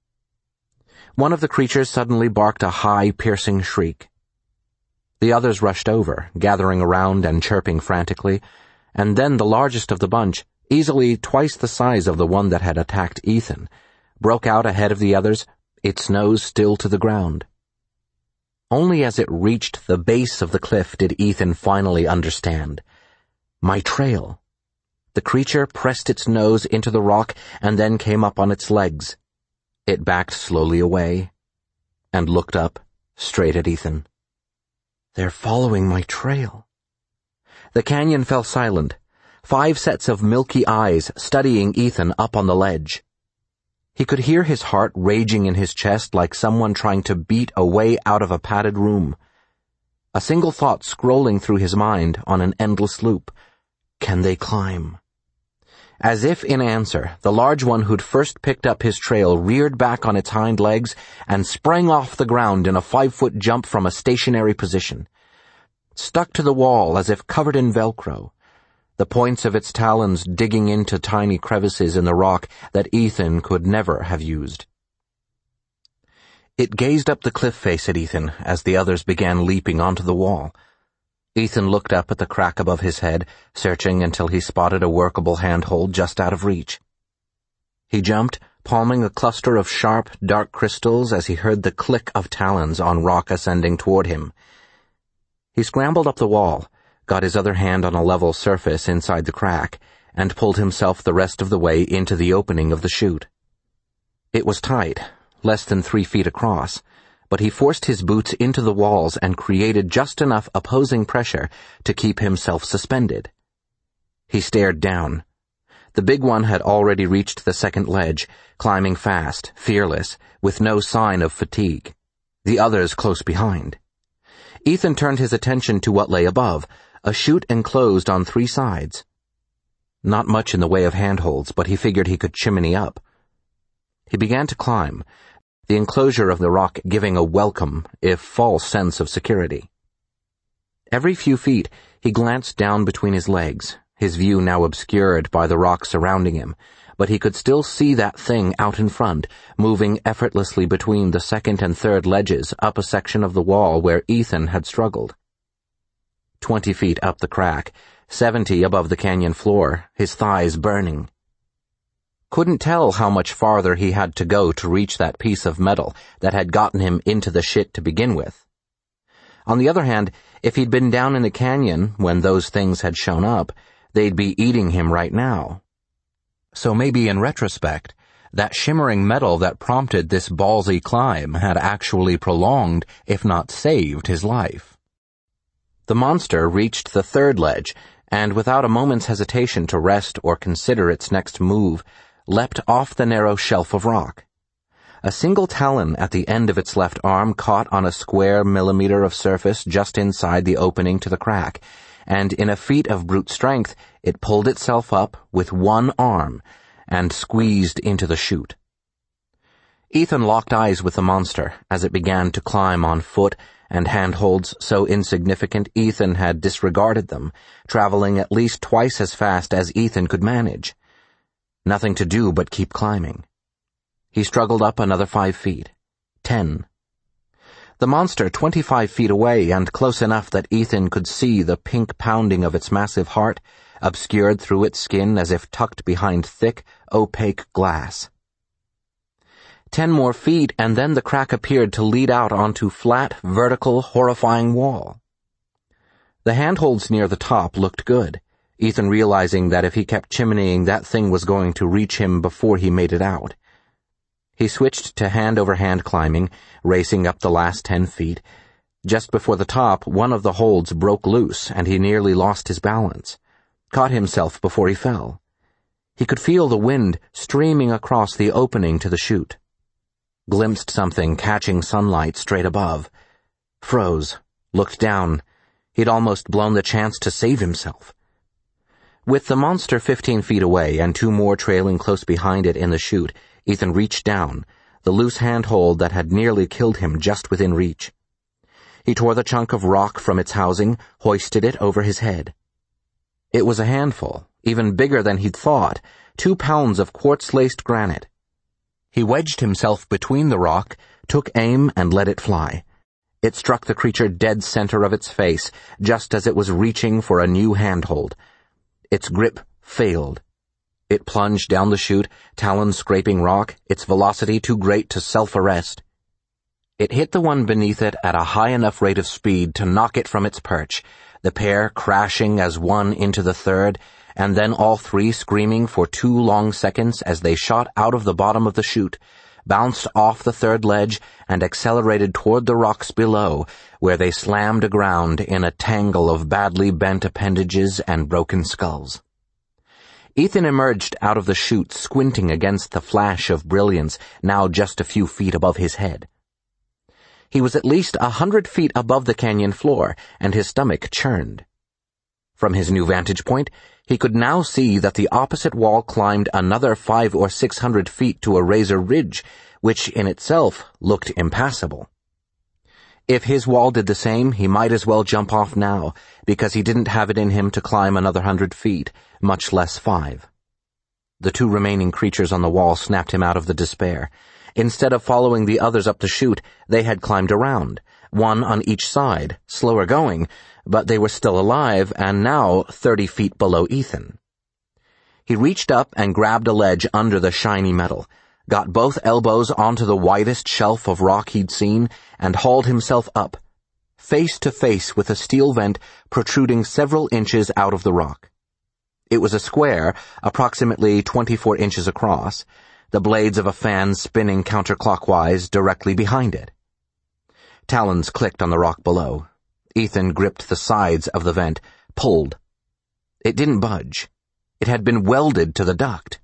One of the creatures suddenly barked a high, piercing shriek. The others rushed over, gathering around and chirping frantically, and then the largest of the bunch, easily twice the size of the one that had attacked Ethan, broke out ahead of the others, its nose still to the ground. Only as it reached the base of the cliff did Ethan finally understand. My trail. The creature pressed its nose into the rock and then came up on its legs. It backed slowly away and looked up, straight at Ethan. They're following my trail. The canyon fell silent, five sets of milky eyes studying Ethan up on the ledge. He could hear his heart raging in his chest like someone trying to beat a way out of a padded room. A single thought scrolling through his mind on an endless loop. Can they climb? As if in answer, the large one who'd first picked up his trail reared back on its hind legs and sprang off the ground in a five-foot jump from a stationary position. Stuck to the wall as if covered in Velcro, the points of its talons digging into tiny crevices in the rock that Ethan could never have used. It gazed up the cliff face at Ethan as the others began leaping onto the wall. Ethan looked up at the crack above his head, searching until he spotted a workable handhold just out of reach. He jumped, palming a cluster of sharp, dark crystals as he heard the click of talons on rock ascending toward him. He scrambled up the wall, got his other hand on a level surface inside the crack, and pulled himself the rest of the way into the opening of the chute. It was tight, less than three feet across, but he forced his boots into the walls and created just enough opposing pressure to keep himself suspended. He stared down. The big one had already reached the second ledge, climbing fast, fearless, with no sign of fatigue. The others close behind. Ethan turned his attention to what lay above, a chute enclosed on three sides. Not much in the way of handholds, but he figured he could chimney up. He began to climb, the enclosure of the rock giving a welcome, if false, sense of security. Every few feet, he glanced down between his legs, his view now obscured by the rock surrounding him, but he could still see that thing out in front, moving effortlessly between the second and third ledges up a section of the wall where Ethan had struggled. Twenty feet up the crack, seventy above the canyon floor, his thighs burning. Couldn't tell how much farther he had to go to reach that piece of metal that had gotten him into the shit to begin with. On the other hand, if he'd been down in the canyon when those things had shown up, they'd be eating him right now. So maybe in retrospect, that shimmering metal that prompted this ballsy climb had actually prolonged, if not saved, his life. The monster reached the third ledge, and without a moment's hesitation to rest or consider its next move, leapt off the narrow shelf of rock. A single talon at the end of its left arm caught on a square millimeter of surface just inside the opening to the crack, and in a feat of brute strength, it pulled itself up with one arm, and squeezed into the chute. Ethan locked eyes with the monster as it began to climb on foot and handholds so insignificant Ethan had disregarded them, traveling at least twice as fast as Ethan could manage. Nothing to do but keep climbing. He struggled up another five feet. Ten. The monster twenty-five feet away and close enough that Ethan could see the pink pounding of its massive heart, obscured through its skin as if tucked behind thick, opaque glass. Ten more feet, and then the crack appeared to lead out onto flat, vertical, horrifying wall. The handholds near the top looked good, Ethan realizing that if he kept chimneying, that thing was going to reach him before he made it out. He switched to hand-over-hand climbing, racing up the last ten feet. Just before the top, one of the holds broke loose, and he nearly lost his balance, caught himself before he fell. He could feel the wind streaming across the opening to the chute. Glimpsed something catching sunlight straight above. Froze, looked down. He'd almost blown the chance to save himself. With the monster fifteen feet away and two more trailing close behind it in the chute, Ethan reached down, the loose handhold that had nearly killed him just within reach. He tore the chunk of rock from its housing, hoisted it over his head. It was a handful, even bigger than he'd thought, two pounds of quartz-laced granite. He wedged himself between the rock, took aim, and let it fly. It struck the creature dead center of its face, just as it was reaching for a new handhold. Its grip failed. It plunged down the chute, talons scraping rock, its velocity too great to self-arrest. It hit the one beneath it at a high enough rate of speed to knock it from its perch, the pair crashing as one into the third, and then all three screaming for two long seconds as they shot out of the bottom of the chute, bounced off the third ledge, and accelerated toward the rocks below, where they slammed aground in a tangle of badly bent appendages and broken skulls. Ethan emerged out of the chute, squinting against the flash of brilliance now just a few feet above his head. He was at least a hundred feet above the canyon floor, and his stomach churned. From his new vantage point, he could now see that the opposite wall climbed another five or six hundred feet to a razor ridge, which in itself looked impassable. If his wall did the same, he might as well jump off now, because he didn't have it in him to climb another hundred feet, much less five. The two remaining creatures on the wall snapped him out of the despair. Instead of following the others up the chute, they had climbed around, one on each side, slower going, but they were still alive and now thirty feet below Ethan. He reached up and grabbed a ledge under the shiny metal, got both elbows onto the widest shelf of rock he'd seen, and hauled himself up, face to face with a steel vent protruding several inches out of the rock. It was a square, approximately twenty-four inches across, the blades of a fan spinning counterclockwise directly behind it. Talons clicked on the rock below. Ethan gripped the sides of the vent, pulled. It didn't budge. It had been welded to the duct.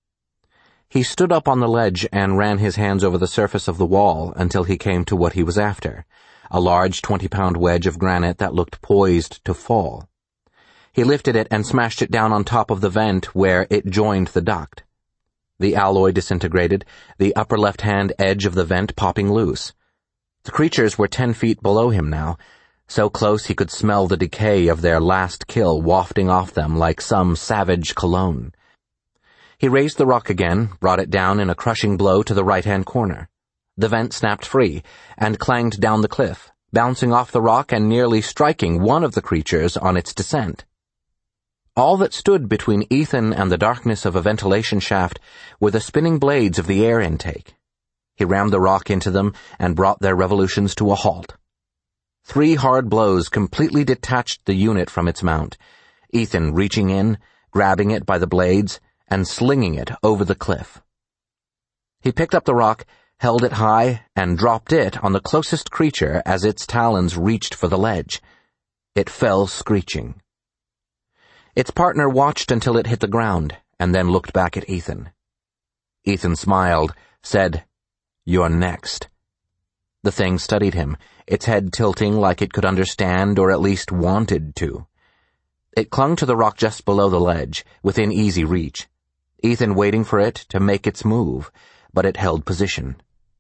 He stood up on the ledge and ran his hands over the surface of the wall until he came to what he was after, a large twenty-pound wedge of granite that looked poised to fall. He lifted it and smashed it down on top of the vent where it joined the duct. The alloy disintegrated, the upper left-hand edge of the vent popping loose. The creatures were ten feet below him now, so close he could smell the decay of their last kill wafting off them like some savage cologne. He raised the rock again, brought it down in a crushing blow to the right-hand corner. The vent snapped free and clanged down the cliff, bouncing off the rock and nearly striking one of the creatures on its descent. All that stood between Ethan and the darkness of a ventilation shaft were the spinning blades of the air intake. He rammed the rock into them and brought their revolutions to a halt. Three hard blows completely detached the unit from its mount, Ethan reaching in, grabbing it by the blades, and slinging it over the cliff. He picked up the rock, held it high, and dropped it on the closest creature as its talons reached for the ledge. It fell screeching. Its partner watched until it hit the ground, and then looked back at Ethan. Ethan smiled, said, "You're next." The thing studied him, its head tilting like it could understand or at least wanted to. It clung to the rock just below the ledge, within easy reach. Ethan waiting for it to make its move, but it held position.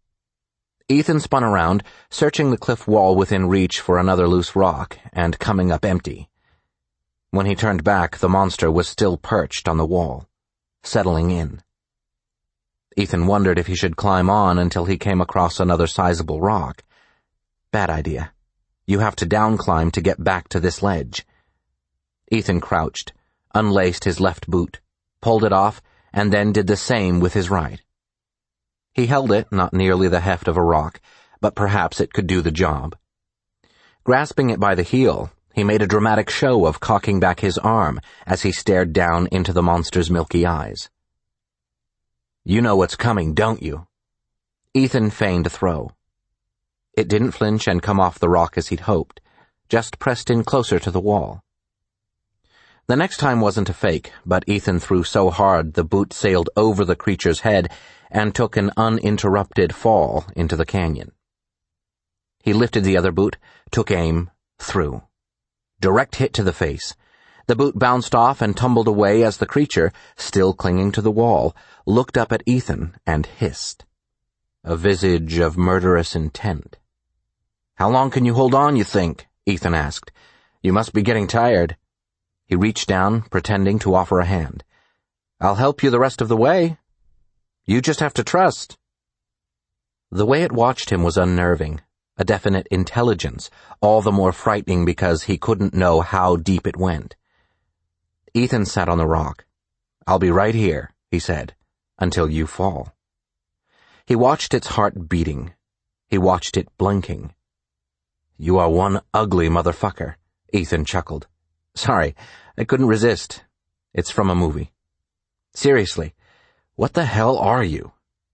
Ethan spun around, searching the cliff wall within reach for another loose rock, and coming up empty. When he turned back, the monster was still perched on the wall, settling in. Ethan wondered if he should climb on until he came across another sizable rock. Bad idea. You have to downclimb to get back to this ledge. Ethan crouched, unlaced his left boot, pulled it off, and then did the same with his right. He held it, not nearly the heft of a rock, but perhaps it could do the job. Grasping it by the heel, he made a dramatic show of cocking back his arm as he stared down into the monster's milky eyes. "You know what's coming, don't you?" Ethan feigned a throw. It didn't flinch and come off the rock as he'd hoped, just pressed in closer to the wall. The next time wasn't a fake, but Ethan threw so hard the boot sailed over the creature's head and took an uninterrupted fall into the canyon. He lifted the other boot, took aim, threw. Direct hit to the face. The boot bounced off and tumbled away as the creature, still clinging to the wall, looked up at Ethan and hissed. A visage of murderous intent. "How long can you hold on, you think?" Ethan asked. "You must be getting tired." He reached down, pretending to offer a hand. "I'll help you the rest of the way. You just have to trust." The way it watched him was unnerving, a definite intelligence, all the more frightening because he couldn't know how deep it went. Ethan sat on the rock. "I'll be right here," he said, "until you fall." He watched its heart beating. He watched it blinking. "You are one ugly motherfucker," Ethan chuckled. "Sorry, I couldn't resist. It's from a movie. Seriously, what the hell are you?"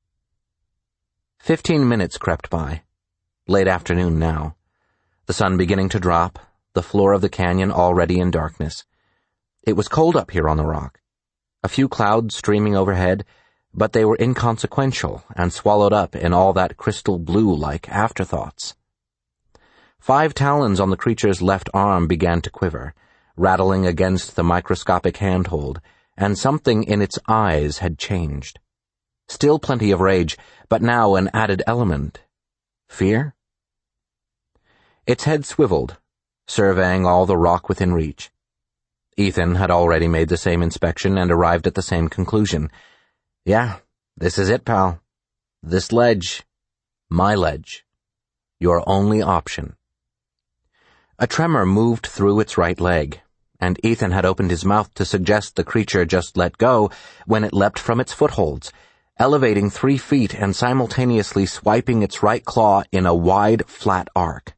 Fifteen minutes crept by. Late afternoon now. The sun beginning to drop, the floor of the canyon already in darkness. It was cold up here on the rock. A few clouds streaming overhead, but they were inconsequential and swallowed up in all that crystal blue-like afterthoughts. Five talons on the creature's left arm began to quiver, rattling against the microscopic handhold, and something in its eyes had changed. Still plenty of rage, but now an added element. Fear? Its head swiveled, surveying all the rock within reach. Ethan had already made the same inspection and arrived at the same conclusion. "Yeah, this is it, pal. This ledge. My ledge. Your only option." A tremor moved through its right leg, and Ethan had opened his mouth to suggest the creature just let go when it leapt from its footholds, elevating three feet and simultaneously swiping its right claw in a wide, flat arc.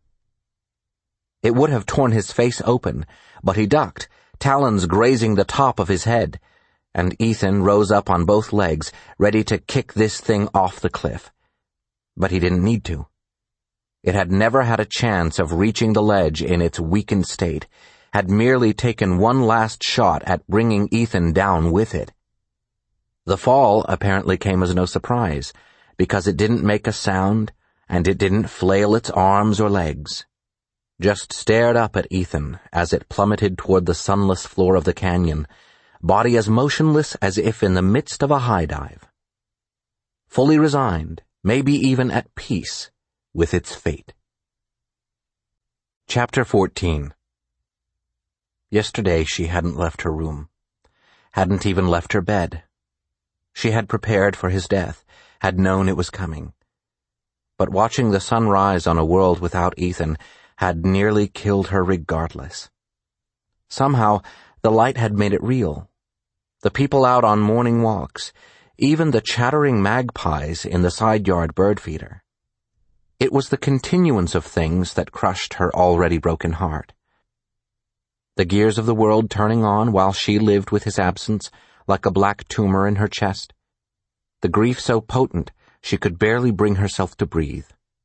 It would have torn his face open, but he ducked, talons grazing the top of his head, and Ethan rose up on both legs, ready to kick this thing off the cliff. But he didn't need to. It had never had a chance of reaching the ledge in its weakened state, had merely taken one last shot at bringing Ethan down with it. The fall apparently came as no surprise, because it didn't make a sound, and it didn't flail its arms or legs. Just stared up at Ethan as it plummeted toward the sunless floor of the canyon, body as motionless as if in the midst of a high dive. Fully resigned, maybe even at peace, with its fate. Chapter fourteen. Yesterday she hadn't left her room, hadn't even left her bed. She had prepared for his death, had known it was coming. But watching the sun rise on a world without Ethan had nearly killed her regardless. Somehow, the light had made it real. The people out on morning walks, even the chattering magpies in the side-yard bird feeder. It was the continuance of things that crushed her already broken heart. The gears of the world turning on while she lived with his absence, like a black tumor in her chest. The grief so potent she could barely bring herself to breathe.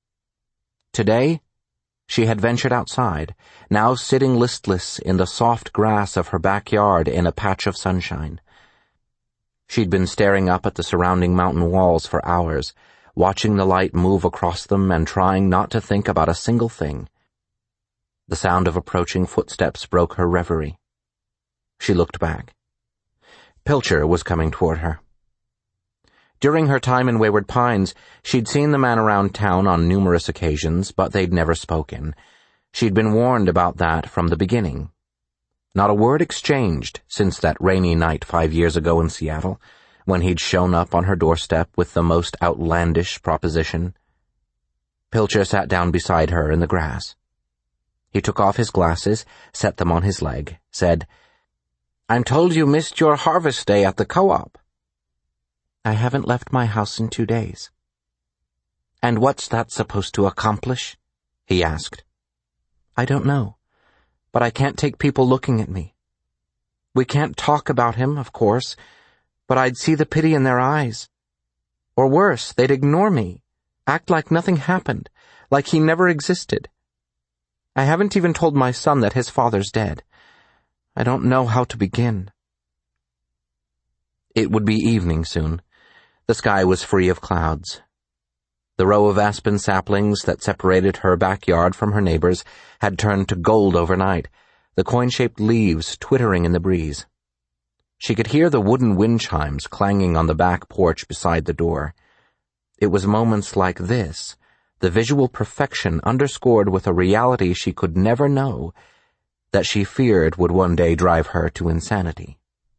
Today, she had ventured outside, now sitting listless in the soft grass of her backyard in a patch of sunshine. She'd been staring up at the surrounding mountain walls for hours, watching the light move across them and trying not to think about a single thing. The sound of approaching footsteps broke her reverie. She looked back. Pilcher was coming toward her. During her time in Wayward Pines, she'd seen the man around town on numerous occasions, but they'd never spoken. She'd been warned about that from the beginning. Not a word exchanged since that rainy night five years ago in Seattle, when he'd shown up on her doorstep with the most outlandish proposition. Pilcher sat down beside her in the grass. He took off his glasses, set them on his leg, said, "I'm told you missed your harvest day at the co-op." "I haven't left my house in two days." "And what's that supposed to accomplish?" he asked. "I don't know, but I can't take people looking at me. We can't talk about him, of course, but I'd see the pity in their eyes. Or worse, they'd ignore me, act like nothing happened, like he never existed. I haven't even told my son that his father's dead. I don't know how to begin." It would be evening soon. The sky was free of clouds. The row of aspen saplings that separated her backyard from her neighbor's had turned to gold overnight, the coin-shaped leaves twittering in the breeze. She could hear the wooden wind chimes clanging on the back porch beside the door. It was moments like this, the visual perfection underscored with a reality she could never know, that she feared would one day drive her to insanity.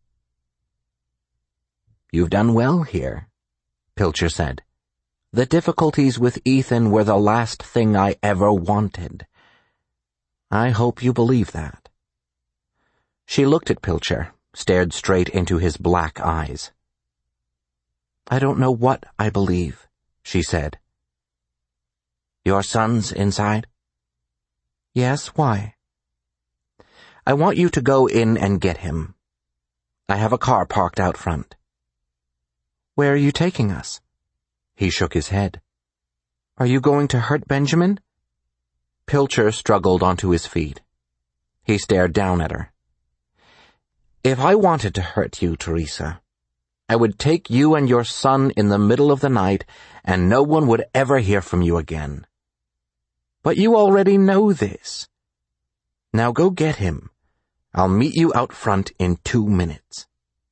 "You've done well here," Pilcher said. "The difficulties with Ethan were the last thing I ever wanted. I hope you believe that." She looked at Pilcher, stared straight into his black eyes. "I don't know what I believe," she said. "Your son's inside?" "Yes, why?" "I want you to go in and get him. I have a car parked out front." "Where are you taking us?" He shook his head. "Are you going to hurt Benjamin?" Pilcher struggled onto his feet. He stared down at her. "If I wanted to hurt you, Teresa, I would take you and your son in the middle of the night, and no one would ever hear from you again. But you already know this. Now go get him. I'll meet you out front in two minutes."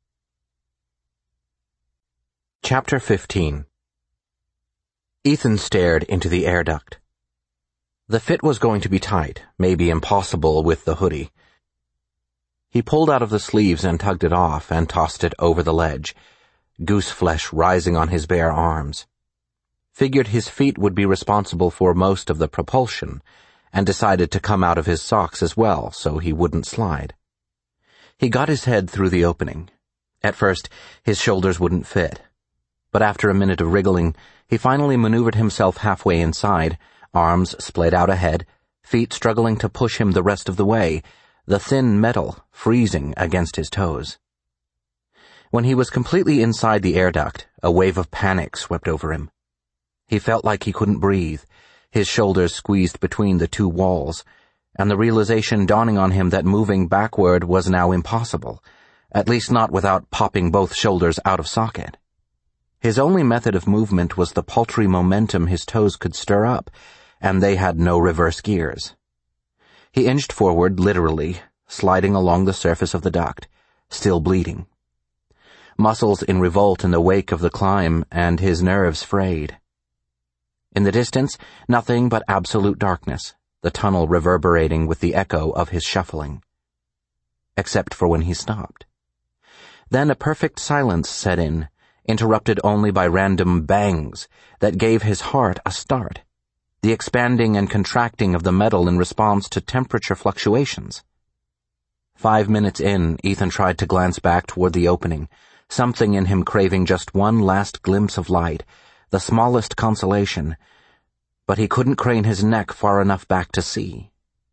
Chapter fifteen. Ethan stared into the air duct. The fit was going to be tight, maybe impossible with the hoodie. He pulled out of the sleeves and tugged it off and tossed it over the ledge, goose flesh rising on his bare arms. Figured his feet would be responsible for most of the propulsion, and decided to come out of his socks as well so he wouldn't slide. He got his head through the opening. At first, his shoulders wouldn't fit, but after a minute of wriggling, he finally maneuvered himself halfway inside, arms splayed out ahead, feet struggling to push him the rest of the way, the thin metal freezing against his toes. When he was completely inside the air duct, a wave of panic swept over him. He felt like he couldn't breathe, his shoulders squeezed between the two walls, and the realization dawning on him that moving backward was now impossible, at least not without popping both shoulders out of socket. His only method of movement was the paltry momentum his toes could stir up, and they had no reverse gears. He inched forward, literally, sliding along the surface of the duct, still bleeding. Muscles in revolt in the wake of the climb, and his nerves frayed. In the distance, nothing but absolute darkness, the tunnel reverberating with the echo of his shuffling. Except for when he stopped. Then a perfect silence set in, interrupted only by random bangs that gave his heart a start, the expanding and contracting of the metal in response to temperature fluctuations. Five minutes in, Ethan tried to glance back toward the opening, something in him craving just one last glimpse of light, the smallest consolation, but he couldn't crane his neck far enough back to see.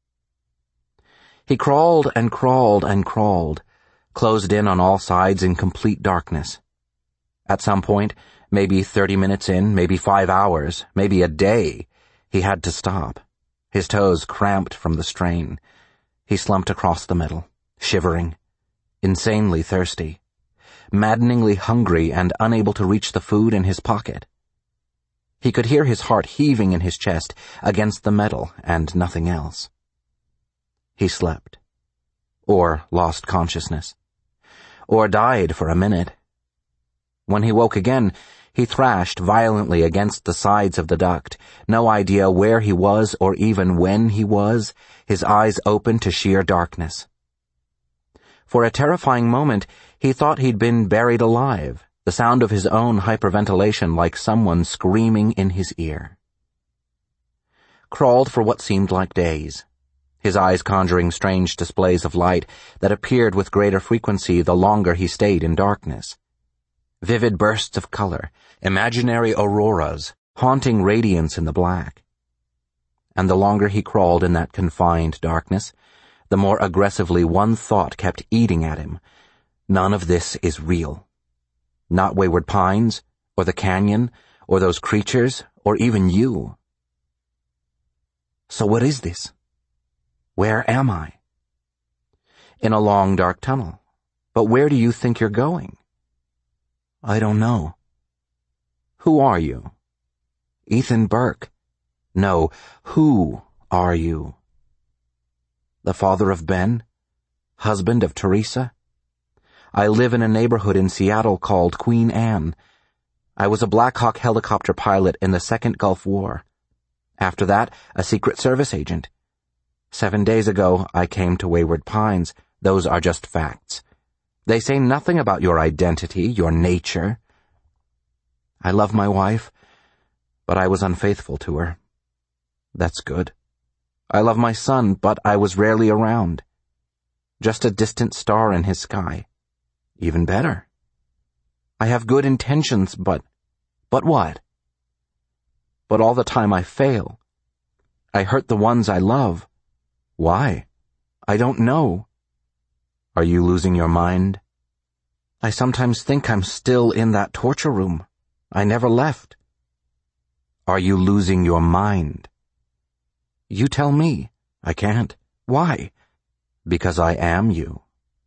He crawled and crawled and crawled, closed in on all sides in complete darkness. At some point, maybe thirty minutes in, maybe five hours, maybe a day, he had to stop, his toes cramped from the strain. He slumped across the metal, shivering, insanely thirsty, maddeningly hungry and unable to reach the food in his pocket. He could hear his heart heaving in his chest against the metal and nothing else. He slept. Or lost consciousness. or died for a minute. When he woke again, he thrashed violently against the sides of the duct, no idea where he was or even when he was, his eyes open to sheer darkness. For a terrifying moment, he thought he'd been buried alive, the sound of his own hyperventilation like someone screaming in his ear. Crawled for what seemed like days, his eyes conjuring strange displays of light that appeared with greater frequency the longer he stayed in darkness. Vivid bursts of color, imaginary auroras, haunting radiance in the black. And the longer he crawled in that confined darkness, the more aggressively one thought kept eating at him. None of this is real. Not Wayward Pines, or the canyon, or those creatures, or even you. So what is this? Where am I? In a long, dark tunnel. But where do you think you're going? I don't know. Who are you? Ethan Burke. No, who are you? The father of Ben? Husband of Teresa? I live in a neighborhood in Seattle called Queen Anne. I was a Black Hawk helicopter pilot in the Second Gulf War. After that, a Secret Service agent. Seven days ago, I came to Wayward Pines. Those are just facts. They say nothing about your identity, your nature. I love my wife, but I was unfaithful to her. That's good. I love my son, but I was rarely around. Just a distant star in his sky. Even better. I have good intentions, but... But what? But all the time I fail. I hurt the ones I love. Why? I don't know. Are you losing your mind? I sometimes think I'm still in that torture room. I never left. Are you losing your mind? You tell me. I can't. Why? Because I am you.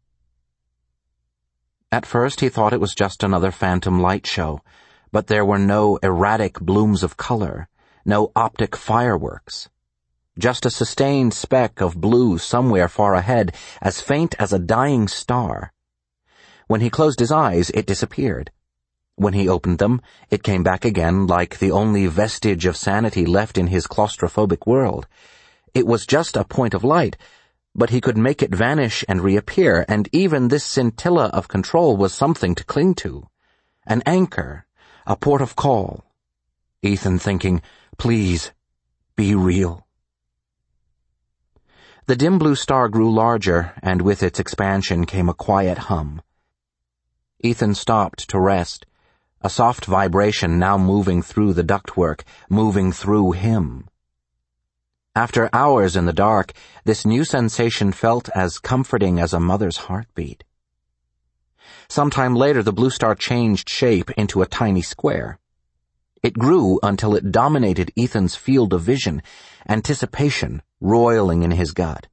At first he thought it was just another phantom light show, but there were no erratic blooms of color, no optic fireworks. Just a sustained speck of blue somewhere far ahead, as faint as a dying star. When he closed his eyes, it disappeared. When he opened them, it came back again like the only vestige of sanity left in his claustrophobic world. It was just a point of light, but he could make it vanish and reappear, and even this scintilla of control was something to cling to. An anchor, a port of call. Ethan thinking, please, be real. The dim blue star grew larger, and with its expansion came a quiet hum. Ethan stopped to rest, a soft vibration now moving through the ductwork, moving through him. After hours in the dark, this new sensation felt as comforting as a mother's heartbeat. Sometime later, the blue star changed shape into a tiny square. It grew until it dominated Ethan's field of vision, anticipation roiling in his gut.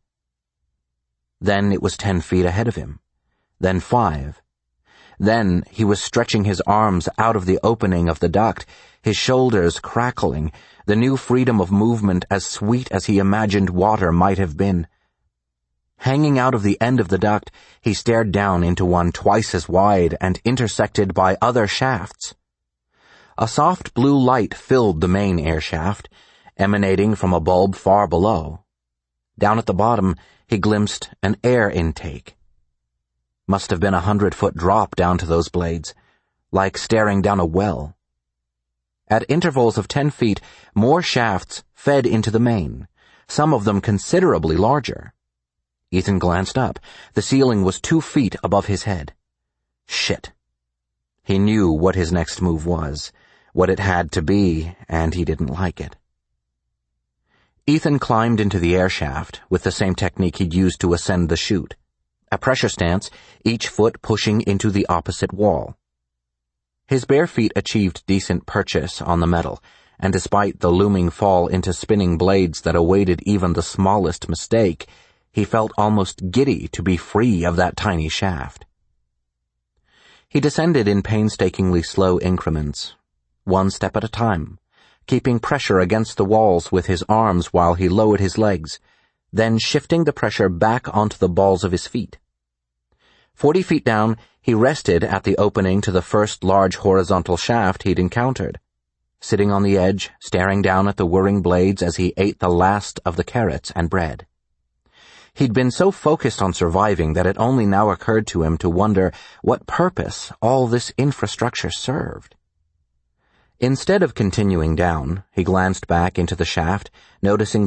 Then it was ten feet ahead of him. Then five. Then he was stretching his arms out of the opening of the duct, his shoulders crackling, the new freedom of movement as sweet as he imagined water might have been. Hanging out of the end of the duct, he stared down into one twice as wide and intersected by other shafts. A soft blue light filled the main air shaft, emanating from a bulb far below. Down at the bottom, he glimpsed an air intake. Must have been a hundred-foot drop down to those blades, like staring down a well. At intervals of ten feet, more shafts fed into the main, some of them considerably larger. Ethan glanced up. The ceiling was two feet above his head. Shit. He knew what his next move was, what it had to be, and he didn't like it. Ethan climbed into the air shaft with the same technique he'd used to ascend the chute. A pressure stance, each foot pushing into the opposite wall. His bare feet achieved decent purchase on the metal, and despite the looming fall into spinning blades that awaited even the smallest mistake, he felt almost giddy to be free of that tiny shaft. He descended in painstakingly slow increments, one step at a time, keeping pressure against the walls with his arms while he lowered his legs, then shifting the pressure back onto the balls of his feet. Forty feet down, he rested at the opening to the first large horizontal shaft he'd encountered, sitting on the edge, staring down at the whirring blades as he ate the last of the carrots and bread. He'd been so focused on surviving that it only now occurred to him to wonder what purpose all this infrastructure served. Instead of continuing down, he glanced back into the shaft, noticing